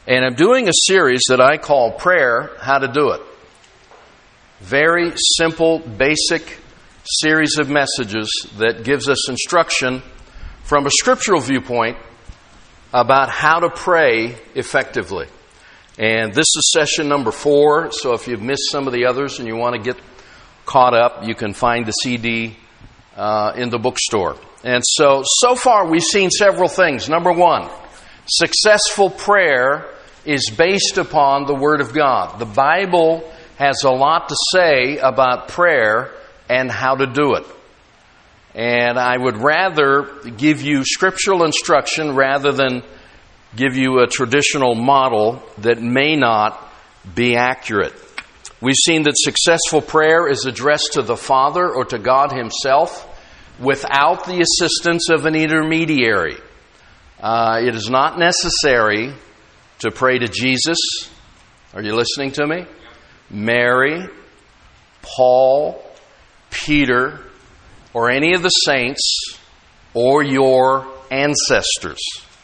And I'm doing a series that I call Prayer, How to Do It. Very simple, basic series of messages that gives us instruction from a scriptural viewpoint about how to pray effectively. And this is session number 4, so if you've missed some of the others and you want to get caught up, you can find the CD in the bookstore. And so far we've seen several things. Number 1, successful prayer is based upon the Word of God. The Bible has a lot to say about prayer and how to do it. And I would rather give you scriptural instruction rather than give you a traditional model that may not be accurate. We've seen that successful prayer is addressed to the Father or to God Himself without the assistance of an intermediary. It is not necessary to pray to Jesus. Are you listening to me? Mary, Paul, Peter, or any of the saints, or your ancestors.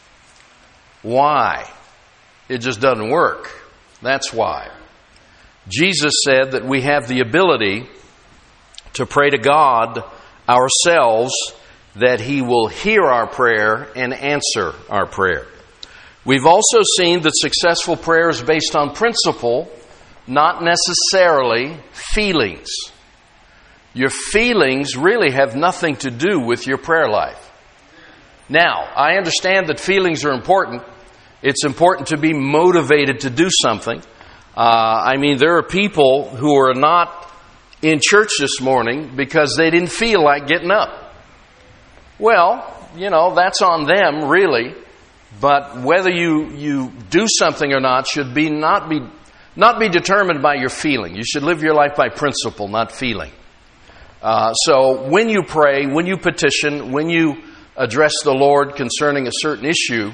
Why? It just doesn't work. That's why. Jesus said that we have the ability to pray to God ourselves, that He will hear our prayer and answer our prayer. We've also seen that successful prayer is based on principle, not necessarily feelings. Your feelings really have nothing to do with your prayer life. Now, I understand that feelings are important. It's important to be motivated to do something. There are people who are not in church this morning because they didn't feel like getting up. Well, that's on them, really. But whether you do something or not should not be determined by your feeling. You should live your life by principle, not feeling. So when you pray, when you petition, when you address the Lord concerning a certain issue,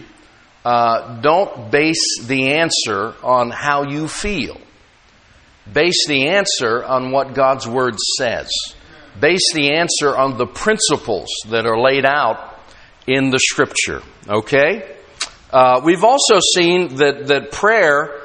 don't base the answer on how you feel. Base the answer on what God's Word says. Base the answer on the principles that are laid out in the Scripture. Okay? We've also seen that prayer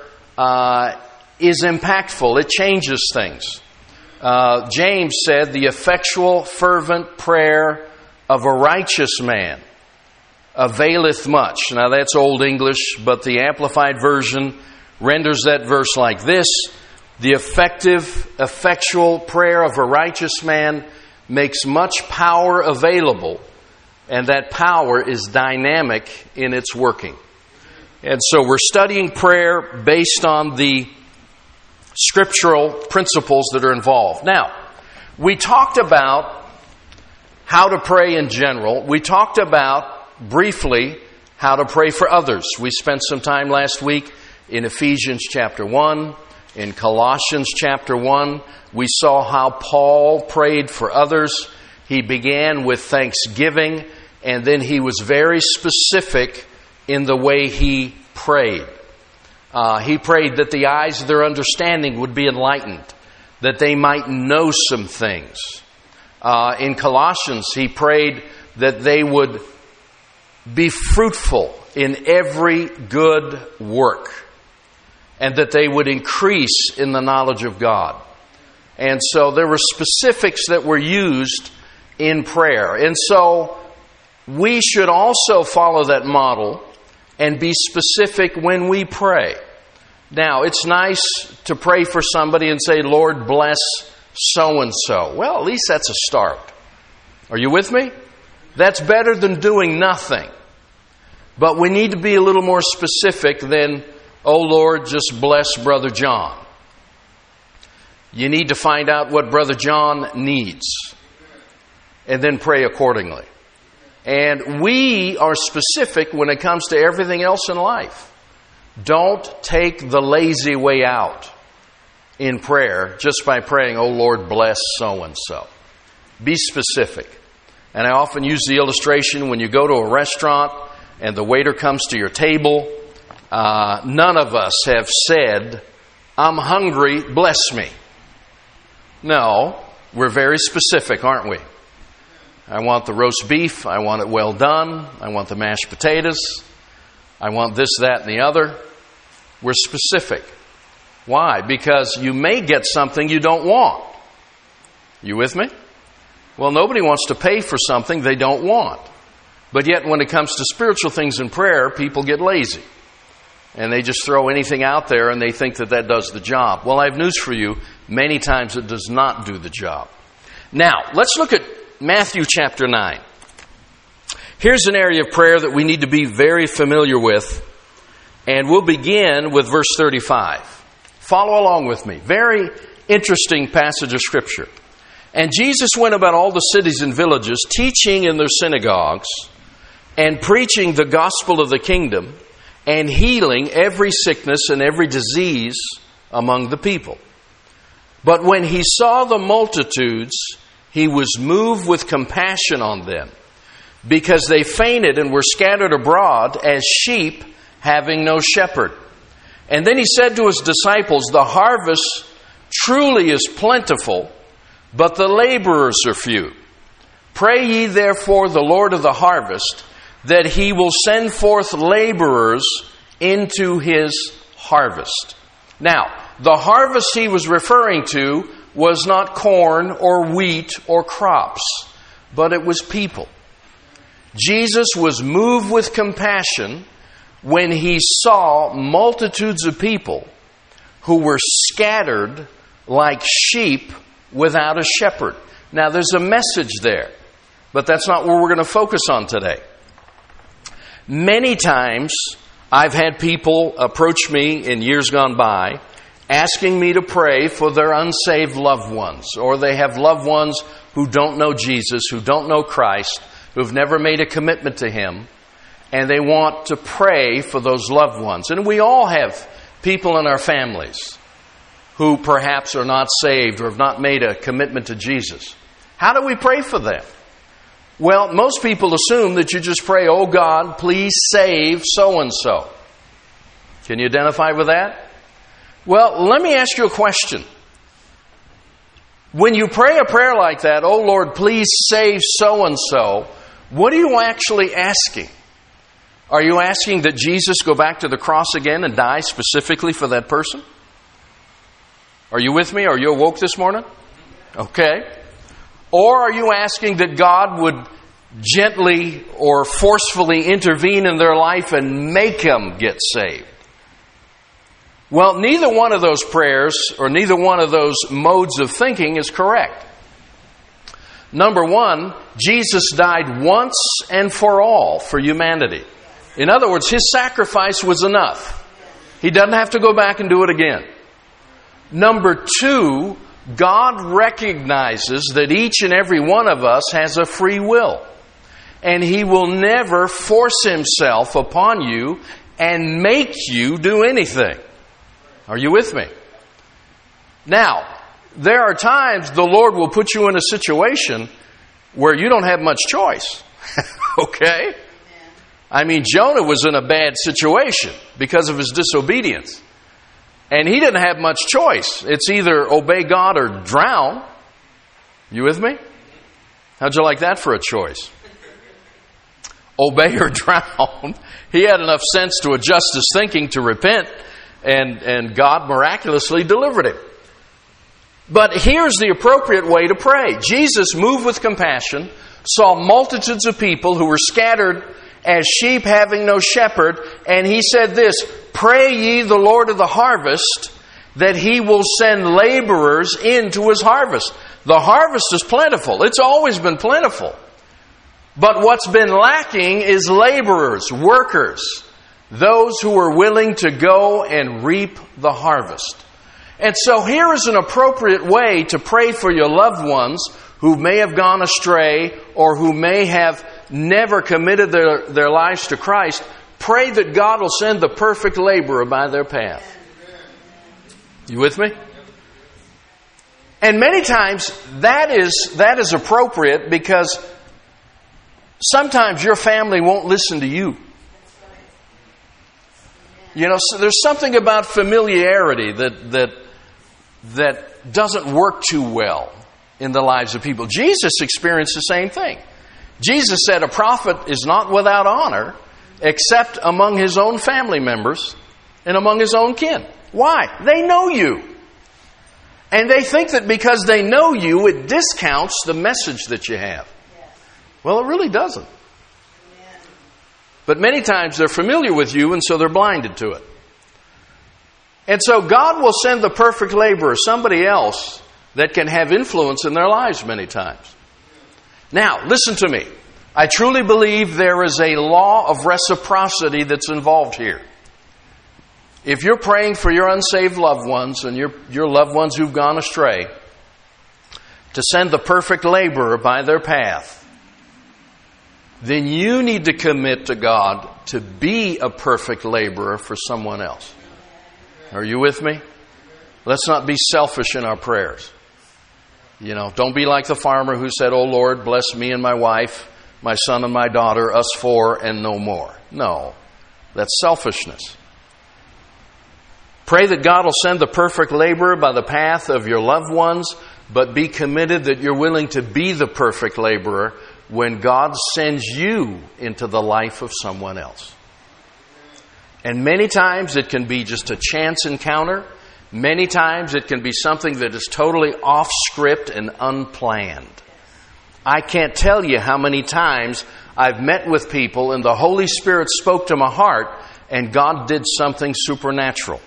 is impactful. It changes things. James said, the effectual, fervent prayer of a righteous man availeth much. Now that's Old English, but the Amplified Version renders that verse like this: the effectual prayer of a righteous man makes much power available, and that power is dynamic in its working. And so we're studying prayer based on the scriptural principles that are involved. Now, we talked about how to pray in general. We talked about, briefly, how to pray for others. We spent some time last week in Ephesians chapter 1, in Colossians chapter 1. We saw how Paul prayed for others. He began with thanksgiving, and then he was very specific in the way he prayed. He prayed that the eyes of their understanding would be enlightened, that they might know some things. In Colossians, he prayed that they would be fruitful in every good work, and that they would increase in the knowledge of God. And so there were specifics that were used in prayer. And so we should also follow that model and be specific when we pray. Now, it's nice to pray for somebody and say, Lord, bless so-and-so. Well, at least that's a start. Are you with me? That's better than doing nothing. But we need to be a little more specific than, oh Lord, just bless Brother John. You need to find out what Brother John needs, and then pray accordingly. And we are specific when it comes to everything else in life. Don't take the lazy way out in prayer just by praying, oh Lord, bless so-and-so. Be specific. And I often use the illustration when you go to a restaurant and the waiter comes to your table. None of us have said, I'm hungry, bless me. No, we're very specific, aren't we? I want the roast beef. I want it well done. I want the mashed potatoes. I want this, that, and the other. We're specific. Why? Because you may get something you don't want. You with me? Well, nobody wants to pay for something they don't want. But yet when it comes to spiritual things in prayer, people get lazy. And they just throw anything out there and they think that that does the job. Well, I have news for you. Many times it does not do the job. Now, let's look at Matthew chapter 9. Here's an area of prayer that we need to be very familiar with. And we'll begin with verse 35. Follow along with me. Very interesting passage of Scripture. And Jesus went about all the cities and villages, teaching in their synagogues, and preaching the gospel of the kingdom, and healing every sickness and every disease among the people. But when he saw the multitudes, he was moved with compassion on them, because they fainted and were scattered abroad as sheep having no shepherd. And then he said to his disciples, the harvest truly is plentiful, but the laborers are few. Pray ye therefore the Lord of the harvest, that he will send forth laborers into his harvest. Now, the harvest he was referring to was not corn or wheat or crops, but it was people. Jesus was moved with compassion when he saw multitudes of people who were scattered like sheep without a shepherd. Now, there's a message there, but that's not where we're going to focus on today. Many times, I've had people approach me in years gone by asking me to pray for their unsaved loved ones, or they have loved ones who don't know Jesus, who don't know Christ, who've never made a commitment to Him, and they want to pray for those loved ones. And we all have people in our families who perhaps are not saved or have not made a commitment to Jesus. How do we pray for them? Well, most people assume that you just pray, oh God, please save so-and-so. Can you identify with that? Well, let me ask you a question. When you pray a prayer like that, oh Lord, please save so-and-so, what are you actually asking? Are you asking that Jesus go back to the cross again and die specifically for that person? Are you with me? Are you awoke this morning? Okay. Or are you asking that God would gently or forcefully intervene in their life and make them get saved? Well, neither one of those prayers or neither one of those modes of thinking is correct. Number one, Jesus died once and for all for humanity. In other words, His sacrifice was enough. He doesn't have to go back and do it again. Number two, God recognizes that each and every one of us has a free will. And He will never force Himself upon you and make you do anything. Are you with me? Now, there are times the Lord will put you in a situation where you don't have much choice. Okay? I mean, Jonah was in a bad situation because of his disobedience. And he didn't have much choice. It's either obey God or drown. You with me? How'd you like that for a choice? Obey or drown. He had enough sense to adjust his thinking to repent, and God miraculously delivered him. But here's the appropriate way to pray. Jesus, moved with compassion, saw multitudes of people who were scattered as sheep having no shepherd, and He said this, pray ye the Lord of the harvest, that He will send laborers into His harvest. The harvest is plentiful. It's always been plentiful. But what's been lacking is laborers, workers, those who are willing to go and reap the harvest. And so here is an appropriate way to pray for your loved ones who may have gone astray or who may have never committed their lives to Christ. Pray that God will send the perfect laborer by their path. You with me? And many times that is appropriate because sometimes your family won't listen to you. You know, so there's something about familiarity that doesn't work too well in the lives of people. Jesus experienced the same thing. Jesus said a prophet is not without honor except among his own family members and among his own kin. Why? They know you. And they think that because they know you, it discounts the message that you have. Well, it really doesn't. But many times they're familiar with you, and so they're blinded to it. And so God will send the perfect laborer, somebody else that can have influence in their lives many times. Now, listen to me. I truly believe there is a law of reciprocity that's involved here. If you're praying for your unsaved loved ones and your loved ones who've gone astray, to send the perfect laborer by their path, then you need to commit to God to be a perfect laborer for someone else. Are you with me? Let's not be selfish in our prayers. Don't be like the farmer who said, "Oh Lord, bless me and my wife, my son and my daughter, us four and no more." No, that's selfishness. Pray that God will send the perfect laborer by the path of your loved ones, but be committed that you're willing to be the perfect laborer when God sends you into the life of someone else. And many times it can be just a chance encounter. Many times it can be something that is totally off script and unplanned. I can't tell you how many times I've met with people and the Holy Spirit spoke to my heart and God did something supernatural.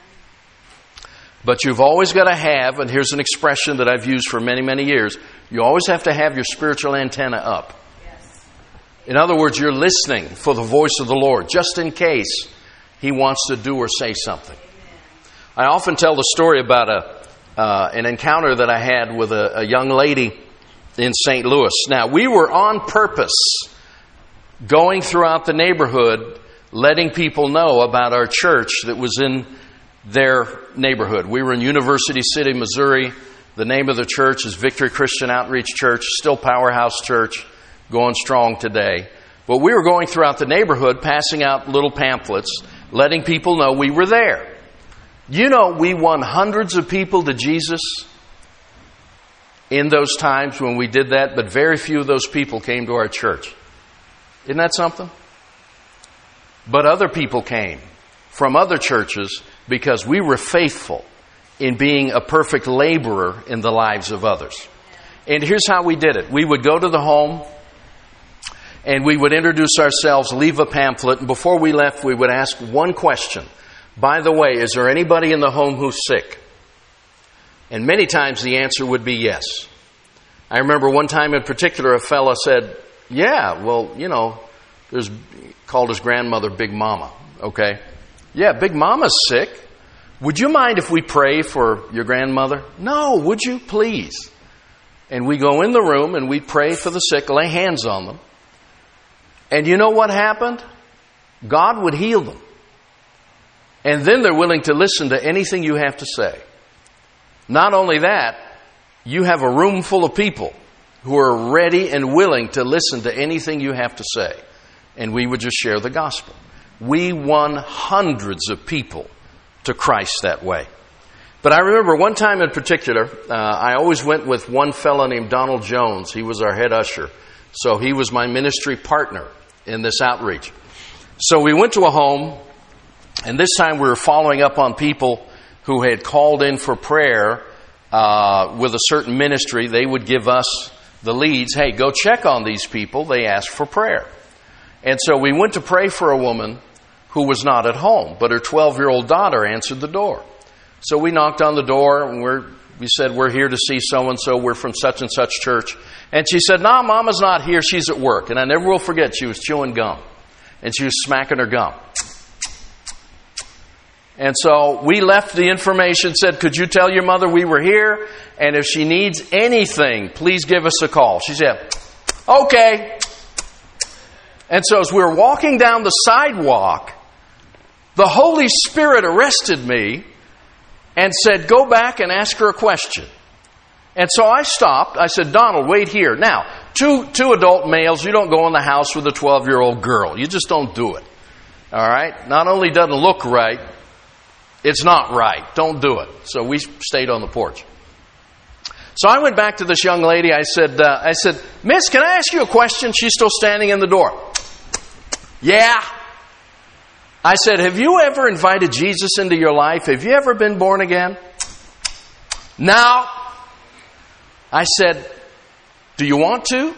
But you've always got to have, and here's an expression that I've used for many, many years, you always have to have your spiritual antenna up. Yes. In other words, you're listening for the voice of the Lord, just in case He wants to do or say something. Amen. I often tell the story about an encounter that I had with a young lady in St. Louis. Now, we were on purpose going throughout the neighborhood, letting people know about our church that was in their neighborhood. We were in University City, Missouri. The name of the church is Victory Christian Outreach Church, still Powerhouse Church, going strong today. But we were going throughout the neighborhood, passing out little pamphlets, letting people know we were there. We won hundreds of people to Jesus in those times when we did that, but very few of those people came to our church. Isn't that something? But other people came from other churches because we were faithful in being a perfect laborer in the lives of others. And here's how we did it. We would go to the home and we would introduce ourselves, leave a pamphlet, and before we left we would ask one question. By the way, is there anybody in the home who's sick? And many times the answer would be yes. I remember one time in particular a fella said, "Yeah, well, there's," called his grandmother Big Mama, okay? "Yeah, Big Mama's sick. Would you mind if we pray for your grandmother?" "No, would you please?" And we go in the room and we pray for the sick, lay hands on them. And you know what happened? God would heal them. And then they're willing to listen to anything you have to say. Not only that, you have a room full of people who are ready and willing to listen to anything you have to say. And we would just share the gospel. We won hundreds of people to Christ that way. But I remember one time in particular, I always went with one fellow named Donald Jones. He was our head usher. So he was my ministry partner in this outreach. So we went to a home, and this time we were following up on people who had called in for prayer with a certain ministry. They would give us the leads. Hey, go check on these people. They asked for prayer. And so we went to pray for a woman who was not at home, but her 12-year-old daughter answered the door. So we knocked on the door, and we said, "We're here to see so-and-so. We're from such and such church." And she said, "No, Mama's not here. She's at work." And I never will forget, she was chewing gum, and she was smacking her gum. And so we left the information, said, "Could you tell your mother we were here? And if she needs anything, please give us a call." She said, "Okay." And so as we were walking down the sidewalk, the Holy Spirit arrested me and said, "Go back and ask her a question." And so I stopped. I said, "Donald, wait here." Now, two adult males, you don't go in the house with a 12-year-old girl. You just don't do it. All right? Not only doesn't look right, it's not right. Don't do it. So we stayed on the porch. So I went back to this young lady. I said, "Miss, can I ask you a question?" She's still standing in the door. "Yeah." I said, have you ever invited Jesus into your life? Have you ever been born again? No. I said, do you want to?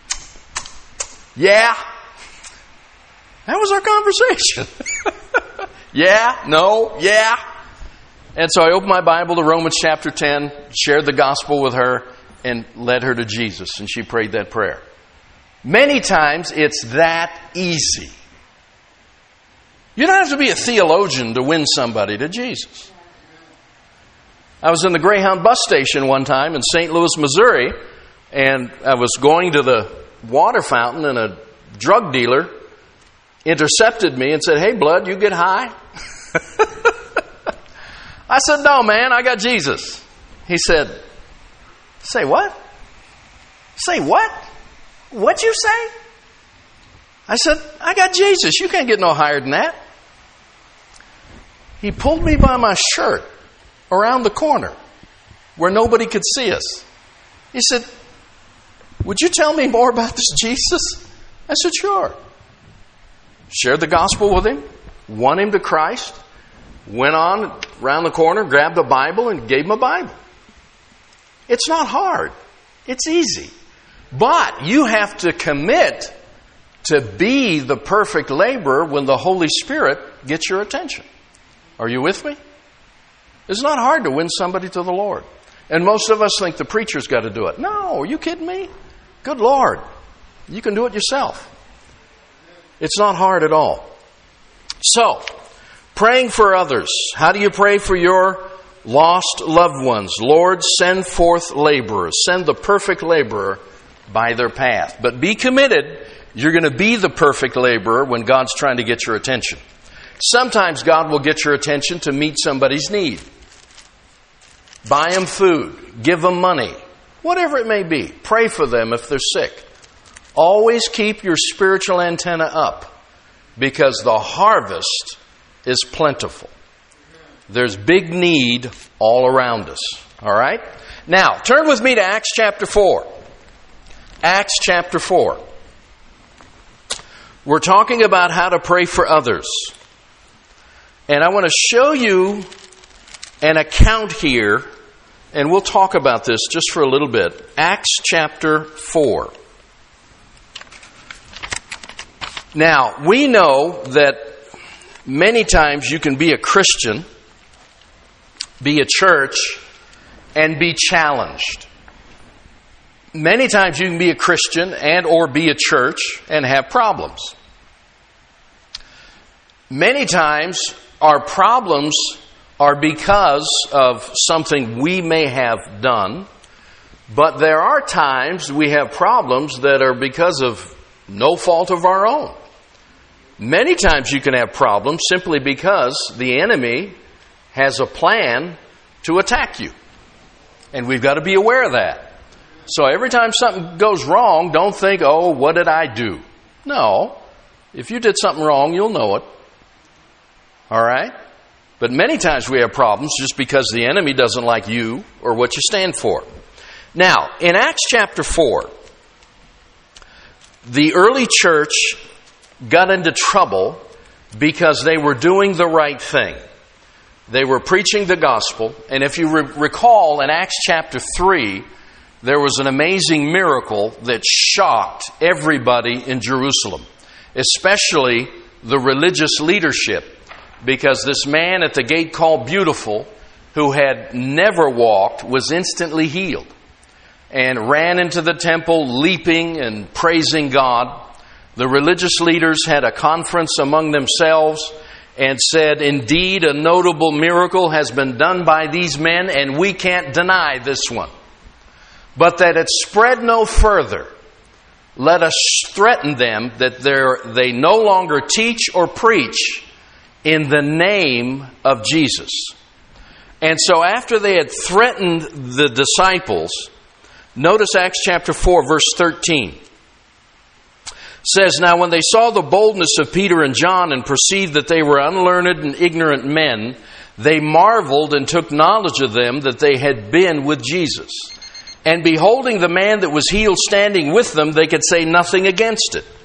Yeah. That was our conversation. Yeah, no, yeah. And so I opened my Bible to Romans chapter 10, shared the gospel with her, and led her to Jesus. And she prayed that prayer. Many times it's that easy. You don't have to be a theologian to win somebody to Jesus. I was in the Greyhound bus station one time in St. Louis, Missouri, and I was going to the water fountain, and a drug dealer intercepted me and said, hey, Blood, you get high? I said, no, man, I got Jesus. He said, say what? Say what? What'd you say? I said, I got Jesus. You can't get no higher than that. He pulled me by my shirt around the corner where nobody could see us. He said, would you tell me more about this Jesus? I said, sure. Shared the gospel with him, won him to Christ, went on around the corner, grabbed the Bible, and gave him a Bible. It's not hard. It's easy. But you have to commit to be the perfect laborer when the Holy Spirit gets your attention. Are you with me? It's not hard to win somebody to the Lord. And most of us think the preacher's got to do it. No, are you kidding me? Good Lord. You can do it yourself. It's not hard at all. So, praying for others. How do you pray for your lost loved ones? Lord, send forth laborers. Send the perfect laborer by their path. But be committed. You're going to be the perfect laborer when God's trying to get your attention. Sometimes God will get your attention to meet somebody's need. Buy them food. Give them money. Whatever it may be. Pray for them if they're sick. Always keep your spiritual antenna up, because the harvest is plentiful. There's big need all around us. All right? Now, turn with me to Acts chapter 4. Acts chapter 4. We're talking about how to pray for others. And I want to show you an account here, and we'll talk about this just for a little bit. Acts chapter 4. Now, we know that many times you can be a Christian, be a church, and be challenged. Many times you can be a Christian and or be a church and have problems. Many times our problems are because of something we may have done, but there are times we have problems that are because of no fault of our own. Many times you can have problems simply because the enemy has a plan to attack you. And we've got to be aware of that. So every time something goes wrong, don't think, oh, what did I do? No. If you did something wrong, you'll know it. All right? But many times we have problems just because the enemy doesn't like you or what you stand for. Now, in Acts chapter 4, the early church got into trouble because they were doing the right thing. They were preaching the gospel. And if you recall, in Acts chapter 3, there was an amazing miracle that shocked everybody in Jerusalem, especially the religious leadership, because this man at the gate called Beautiful, who had never walked, was instantly healed and ran into the temple leaping and praising God. The religious leaders had a conference among themselves and said, indeed, a notable miracle has been done by these men, and we can't deny this one. But that it spread no further, let us threaten them that they no longer teach or preach in the name of Jesus. And so after they had threatened the disciples, notice Acts chapter 4, verse 13. Says, now when they saw the boldness of Peter and John and perceived that they were unlearned and ignorant men, they marveled and took knowledge of them that they had been with Jesus. And beholding the man that was healed standing with them, they could say nothing against it.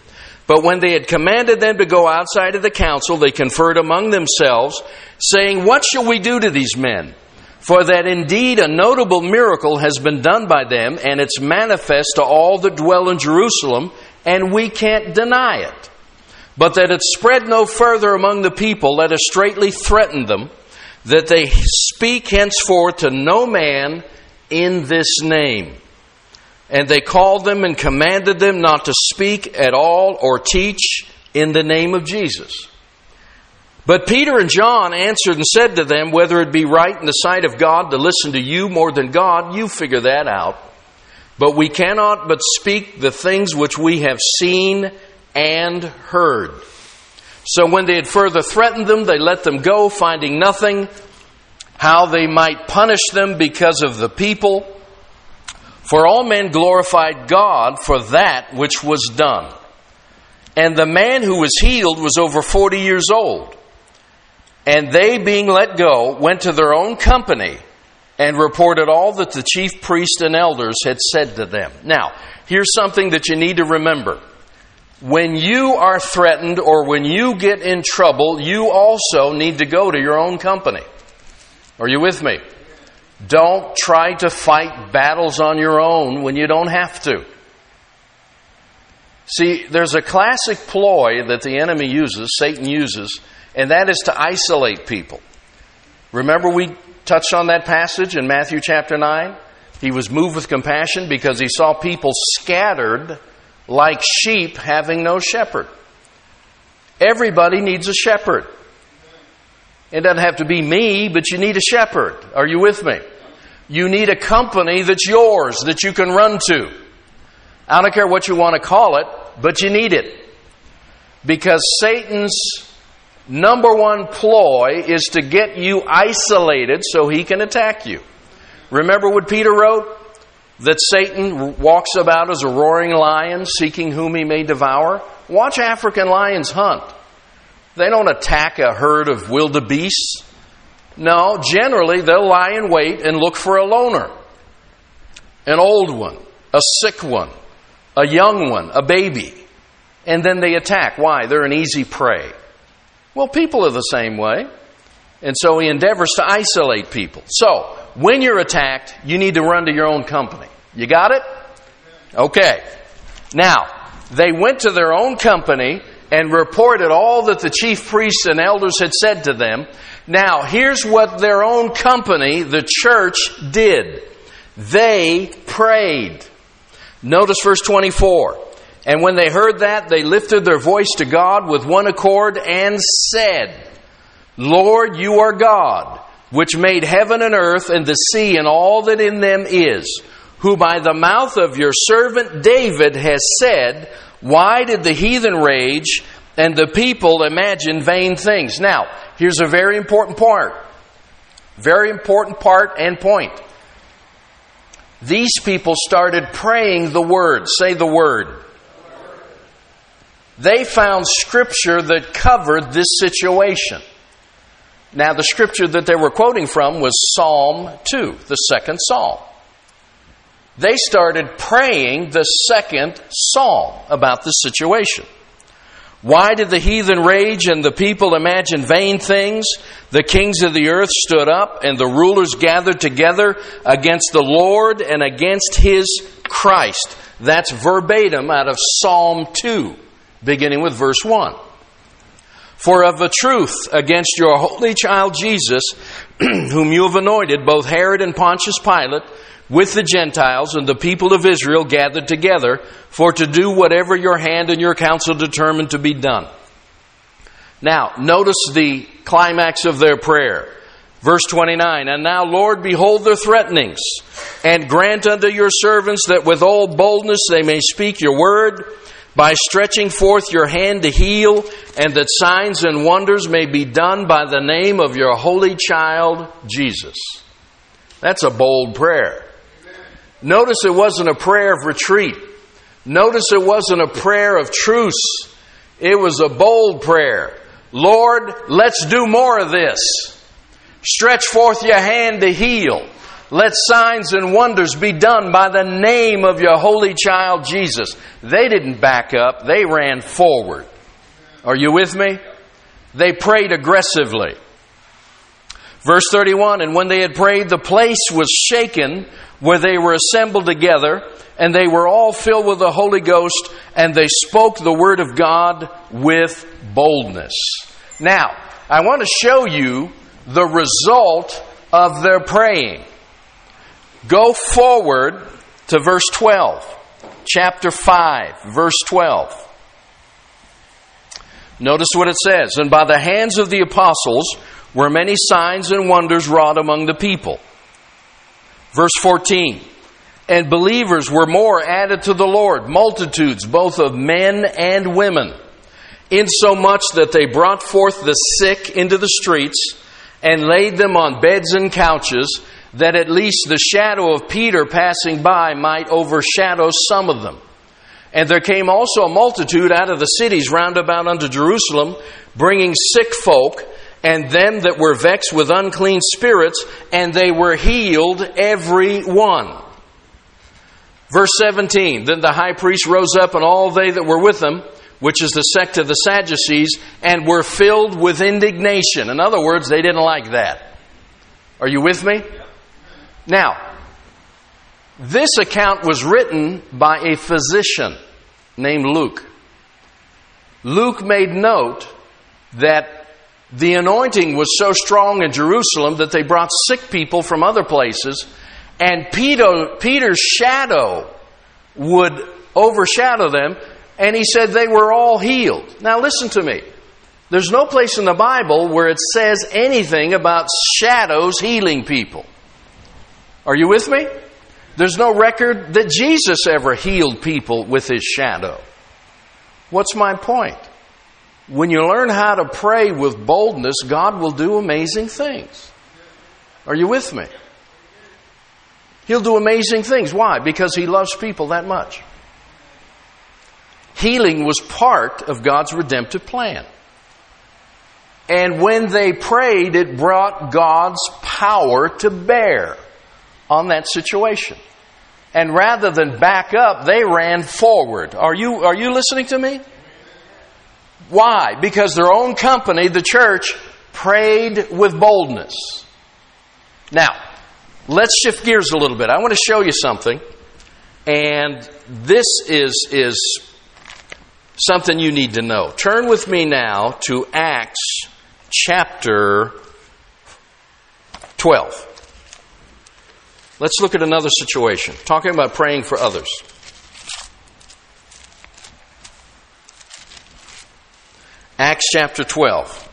But when they had commanded them to go outside of the council, they conferred among themselves, saying, "What shall we do to these men? For that indeed a notable miracle has been done by them, and it's manifest to all that dwell in Jerusalem, and we can't deny it. But that it spread no further among the people, let us straitly threaten them, that they speak henceforth to no man in this name." And they called them and commanded them not to speak at all or teach in the name of Jesus. But Peter and John answered and said to them, "Whether it be right in the sight of God to listen to you more than God, you figure that out. But we cannot but speak the things which we have seen and heard." So when they had further threatened them, they let them go, finding nothing, how they might punish them because of the people. For all men glorified God for that which was done. And the man who was healed was over 40 years old. And they, being let go, went to their own company and reported all that the chief priests and elders had said to them. Now, here's something that you need to remember. When you are threatened or when you get in trouble, you also need to go to your own company. Are you with me? Don't try to fight battles on your own when you don't have to. See, there's a classic ploy that the enemy uses, Satan uses, and that is to isolate people. Remember we touched on that passage in Matthew chapter 9? He was moved with compassion because he saw people scattered like sheep having no shepherd. Everybody needs a shepherd. It doesn't have to be me, but you need a shepherd. Are you with me? You need a company that's yours, that you can run to. I don't care what you want to call it, but you need it. Because Satan's number one ploy is to get you isolated so he can attack you. Remember what Peter wrote? That Satan walks about as a roaring lion, seeking whom he may devour. Watch African lions hunt. They don't attack a herd of wildebeests. No, generally they'll lie in wait and look for a loner. An old one, a sick one, a young one, a baby. And then they attack. Why? They're an easy prey. Well, people are the same way. And so he endeavors to isolate people. So, when you're attacked, you need to run to your own company. You got it? Okay. Now, they went to their own company and reported all that the chief priests and elders had said to them. Now, here's what their own company, the church, did. They prayed. Notice verse 24. And when they heard that, they lifted their voice to God with one accord and said, "Lord, you are God, which made heaven and earth and the sea and all that in them is, who by the mouth of your servant David has said, why did the heathen rage and the people imagine vain things?" Now, here's a very important part. Very important part and point. These people started praying the word. Say the word. They found scripture that covered this situation. Now, the scripture that they were quoting from was Psalm 2, the second psalm. They started praying the second psalm about this situation. Why did the heathen rage and the people imagine vain things? The kings of the earth stood up and the rulers gathered together against the Lord and against His Christ. That's verbatim out of Psalm 2, beginning with verse 1. For of a truth against your holy child Jesus, whom you have anointed, both Herod and Pontius Pilate, with the Gentiles and the people of Israel gathered together, for to do whatever your hand and your counsel determined to be done. Now, notice the climax of their prayer. Verse 29, and now, Lord, behold their threatenings, and grant unto your servants that with all boldness they may speak your word, by stretching forth your hand to heal, and that signs and wonders may be done by the name of your holy child, Jesus. That's a bold prayer. Notice it wasn't a prayer of retreat. Notice it wasn't a prayer of truce. It was a bold prayer. Lord, let's do more of this. Stretch forth your hand to heal. Let signs and wonders be done by the name of your holy child Jesus. They didn't back up. They ran forward. Are you with me? They prayed aggressively. Verse 31, and when they had prayed, the place was shaken where they were assembled together, and they were all filled with the Holy Ghost, and they spoke the word of God with boldness. Now, I want to show you the result of their praying. Go forward to verse 12. Chapter 5, verse 12. Notice what it says. And by the hands of the apostles were many signs and wonders wrought among the people. Verse 14. And believers were more added to the Lord, multitudes both of men and women, insomuch that they brought forth the sick into the streets and laid them on beds and couches, that at least the shadow of Peter passing by might overshadow some of them. And there came also a multitude out of the cities round about unto Jerusalem, bringing sick folk, and them that were vexed with unclean spirits, and they were healed every one. Verse 17, then the high priest rose up, and all they that were with him, which is the sect of the Sadducees, and were filled with indignation. In other words, they didn't like that. Are you with me? Now, this account was written by a physician named Luke. Luke made note that the anointing was so strong in Jerusalem that they brought sick people from other places, and Peter's shadow would overshadow them, and he said they were all healed. Now listen to me. There's no place in the Bible where it says anything about shadows healing people. Are you with me? There's no record that Jesus ever healed people with his shadow. What's my point? When you learn how to pray with boldness, God will do amazing things. Are you with me? He'll do amazing things. Why? Because he loves people that much. Healing was part of God's redemptive plan. And when they prayed, it brought God's power to bear on that situation. And rather than back up, they ran forward. Are you listening to me? Why? Because their own company, the church, prayed with boldness. Now, let's shift gears a little bit. I want to show you something. And this is something you need to know. Turn with me now to Acts chapter 12. Let's look at another situation, talking about praying for others. Acts chapter 12.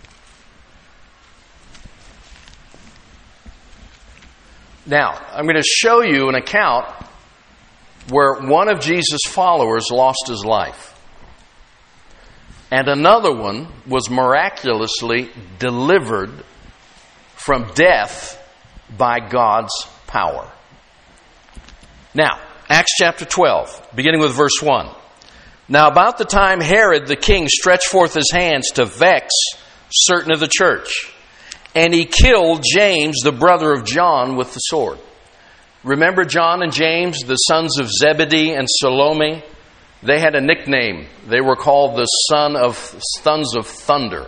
Now, I'm going to show you an account where one of Jesus' followers lost his life. And another one was miraculously delivered from death by God's power. Now, Acts chapter 12, beginning with verse 1. Now about the time Herod the king stretched forth his hands to vex certain of the church, and he killed James, the brother of John, with the sword. Remember John and James, the sons of Zebedee and Salome? They had a nickname. They were called the sons of thunder.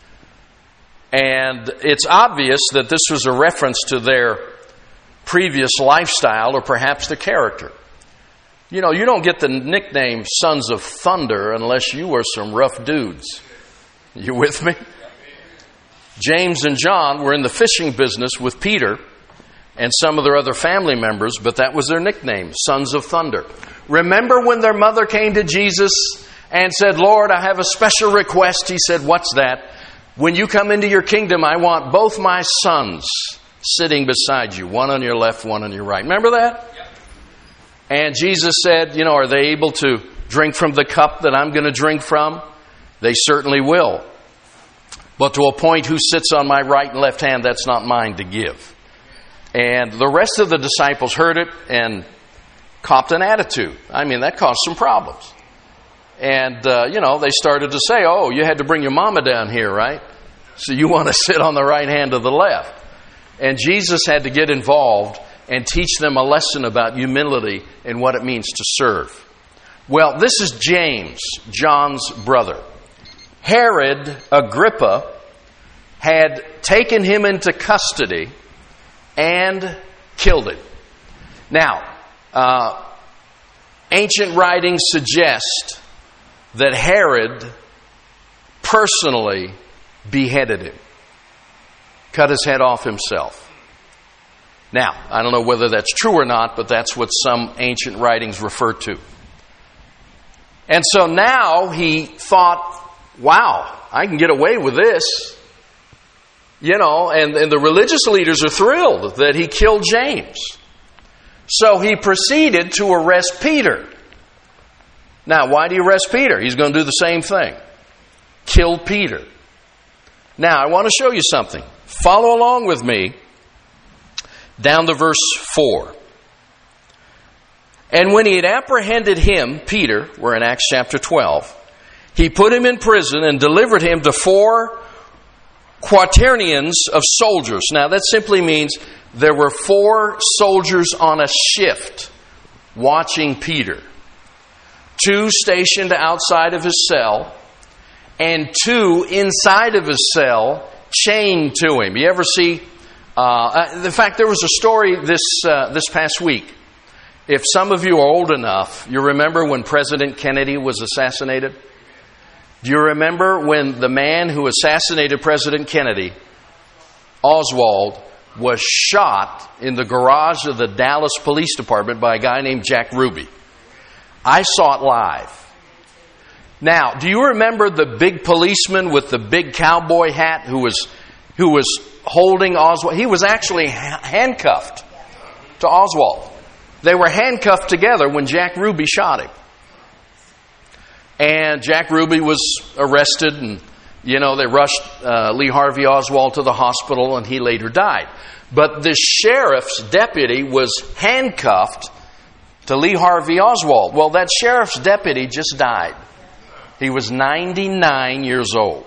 And it's obvious that this was a reference to their previous lifestyle or perhaps their character. You know, you don't get the nickname Sons of Thunder unless you were some rough dudes. You with me? James and John were in the fishing business with Peter and some of their other family members, but that was their nickname, Sons of Thunder. Remember when their mother came to Jesus and said, Lord, I have a special request. He said, what's that? When you come into your kingdom, I want both my sons sitting beside you, one on your left, one on your right. Remember that? Yep. And Jesus said, you know, are they able to drink from the cup that I'm going to drink from? They certainly will. But to appoint who sits on my right and left hand, that's not mine to give. And the rest of the disciples heard it and copped an attitude. I mean, that caused some problems. And, they started to say, oh, you had to bring your mama down here, right? So you want to sit on the right hand or the left. And Jesus had to get involved and teach them a lesson about humility and what it means to serve. Well, this is James, John's brother. Herod Agrippa had taken him into custody and killed him. Now, ancient writings suggest that Herod personally beheaded him, cut his head off himself. Now, I don't know whether that's true or not, but that's what some ancient writings refer to. And so now he thought, wow, I can get away with this. You know, and the religious leaders are thrilled that he killed James. So he proceeded to arrest Peter. Now, why do you arrest Peter? He's going to do the same thing. Kill Peter. Now, I want to show you something. Follow along with me down to verse 4. And when he had apprehended him, Peter, we're in Acts chapter 12, he put him in prison and delivered him to 4 quaternions of soldiers. Now, that simply means there were 4 soldiers on a shift watching Peter. 2 stationed outside of his cell, and 2 inside of his cell chained to him. You ever see... in fact, there was a story this past week. If some of you are old enough, you remember when President Kennedy was assassinated? Do you remember when the man who assassinated President Kennedy, Oswald, was shot in the garage of the Dallas Police Department by a guy named Jack Ruby? I saw it live. Now, do you remember the big policeman with the big cowboy hat who was holding Oswald? He was actually handcuffed to Oswald. They were handcuffed together when Jack Ruby shot him. And Jack Ruby was arrested, and, they rushed Lee Harvey Oswald to the hospital, and he later died. But the sheriff's deputy was handcuffed to Lee Harvey Oswald. Well, that sheriff's deputy just died. He was 99 years old.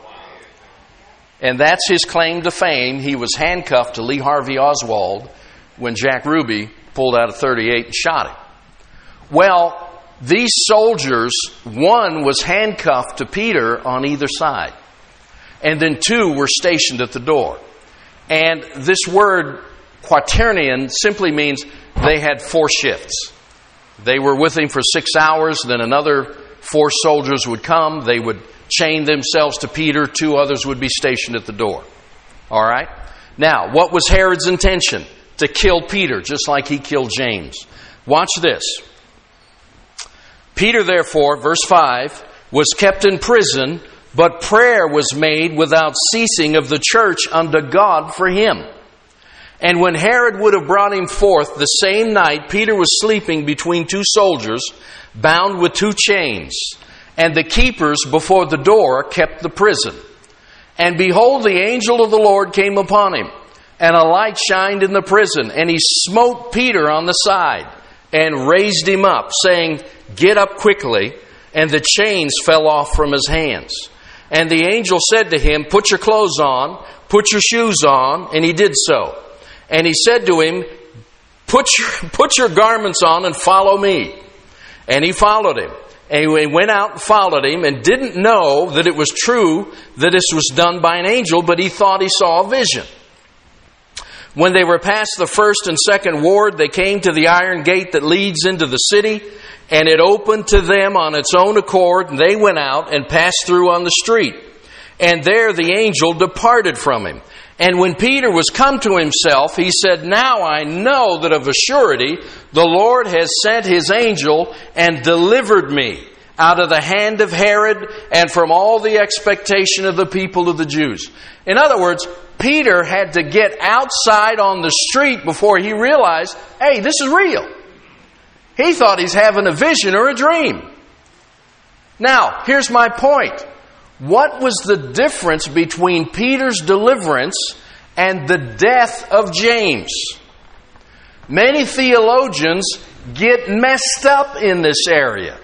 And that's his claim to fame. He was handcuffed to Lee Harvey Oswald when Jack Ruby pulled out a .38 and shot him. Well, these soldiers, one was handcuffed to Peter on either side. And then 2 were stationed at the door. And this word quaternion simply means they had 4 shifts. They were with him for 6 hours, then another 4 soldiers would come. They would chain themselves to Peter. 2 others would be stationed at the door. All right? Now, what was Herod's intention? To kill Peter, just like he killed James. Watch this. Peter, therefore, verse 5, was kept in prison, but prayer was made without ceasing of the church unto God for him. And when Herod would have brought him forth the same night, Peter was sleeping between 2 soldiers, bound with 2 chains. And the keepers before the door kept the prison. And behold, the angel of the Lord came upon him, and a light shined in the prison. And he smote Peter on the side, and raised him up, saying, Get up quickly. And the chains fell off from his hands. And the angel said to him, Put your clothes on, put your shoes on. And he did so. And he said to him, Put your garments on and follow me. And he followed him. And he went out and followed him, and didn't know that it was true that this was done by an angel, but he thought he saw a vision. When they were past the first and second ward, they came to the iron gate that leads into the city, and it opened to them on its own accord, and they went out and passed through on the street. And there the angel departed from him. And when Peter was come to himself, he said, Now I know that of a surety the Lord has sent his angel and delivered me out of the hand of Herod and from all the expectation of the people of the Jews. In other words, Peter had to get outside on the street before he realized, hey, this is real. He thought he's having a vision or a dream. Now, here's my point. What was the difference between Peter's deliverance and the death of James? Many theologians get messed up in this area.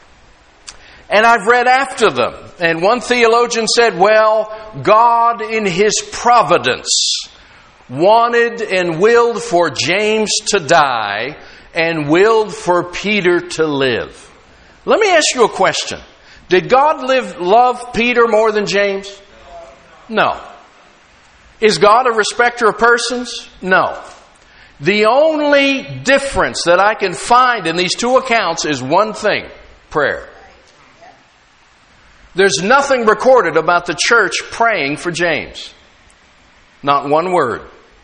And I've read after them. And one theologian said, well, God in His providence wanted and willed for James to die and willed for Peter to live. Let me ask you a question. Did God love Peter more than James? No. Is God a respecter of persons? No. The only difference that I can find in these two accounts is one thing: prayer. There's nothing recorded about the church praying for James. Not one word.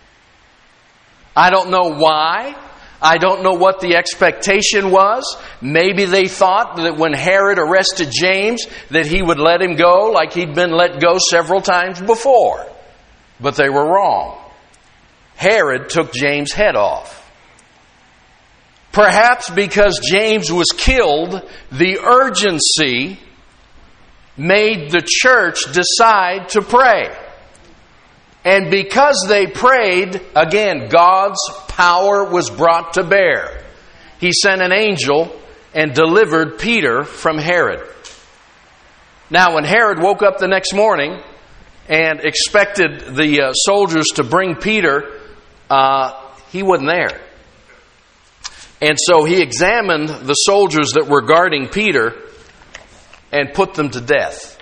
I don't know why. I don't know what the expectation was. Maybe they thought that when Herod arrested James that he would let him go like he'd been let go several times before. But they were wrong. Herod took James' head off. Perhaps because James was killed, the urgency made the church decide to pray. And because they prayed, again, God's power was brought to bear. He sent an angel and delivered Peter from Herod. Now, when Herod woke up the next morning and expected the soldiers to bring Peter, he wasn't there. And so he examined the soldiers that were guarding Peter and put them to death,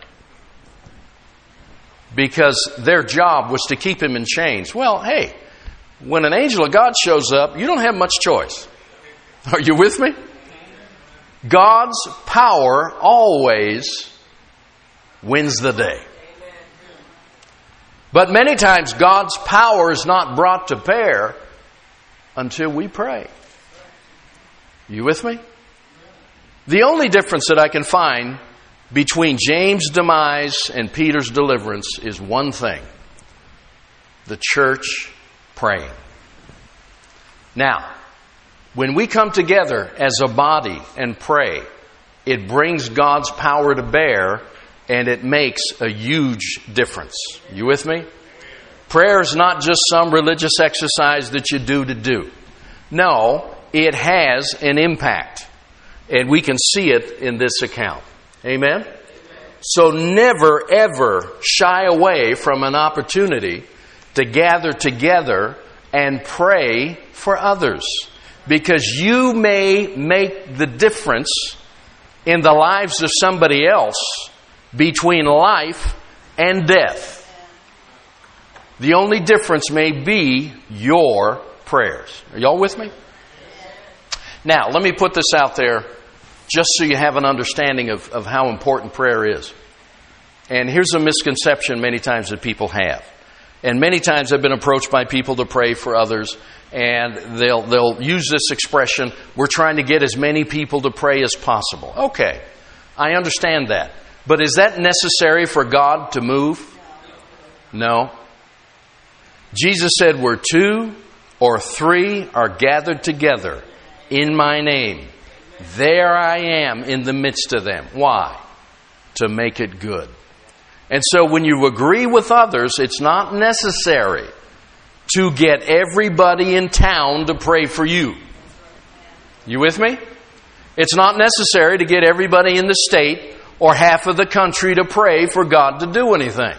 because their job was to keep him in chains. Well, hey, when an angel of God shows up, you don't have much choice. Are you with me? God's power always wins the day. But many times God's power is not brought to bear until we pray. You with me? The only difference that I can find between James' demise and Peter's deliverance is one thing: the church praying. Now, when we come together as a body and pray, it brings God's power to bear, and it makes a huge difference. You with me? Prayer is not just some religious exercise that you do to do. No, it has an impact, and we can see it in this account. Amen? So never, ever shy away from an opportunity to gather together and pray for others, because you may make the difference in the lives of somebody else between life and death. The only difference may be your prayers. Are y'all with me? Now, let me put this out there just so you have an understanding of how important prayer is. And here's a misconception many times that people have. And many times I've been approached by people to pray for others, and they'll use this expression: we're trying to get as many people to pray as possible. Okay, I understand that. But is that necessary for God to move? No. Jesus said, where 2 or 3 are gathered together in my name, there I am in the midst of them. Why? To make it good. And so when you agree with others, it's not necessary to get everybody in town to pray for you. You with me? It's not necessary to get everybody in the state or half of the country to pray for God to do anything.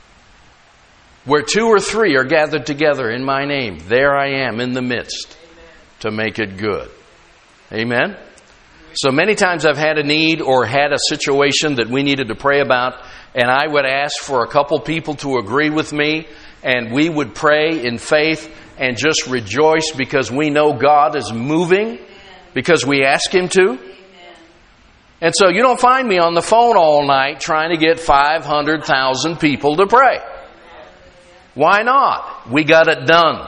Where 2 or 3 are gathered together in my name, there I am in the midst to make it good. Amen? So many times I've had a need or had a situation that we needed to pray about, and I would ask for a couple people to agree with me, and we would pray in faith and just rejoice because we know God is moving, because we ask Him to. And so you don't find me on the phone all night trying to get 500,000 people to pray. Why not? We got it done.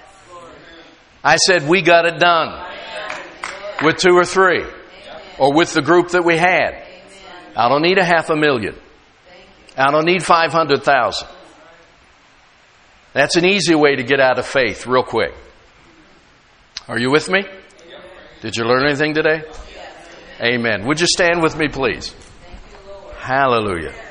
I said we got it done. With 2 or 3. Or with the group that we had. I don't need 500,000. I don't need 500,000. That's an easy way to get out of faith real quick. Are you with me? Did you learn anything today? Amen. Would you stand with me, please? Hallelujah.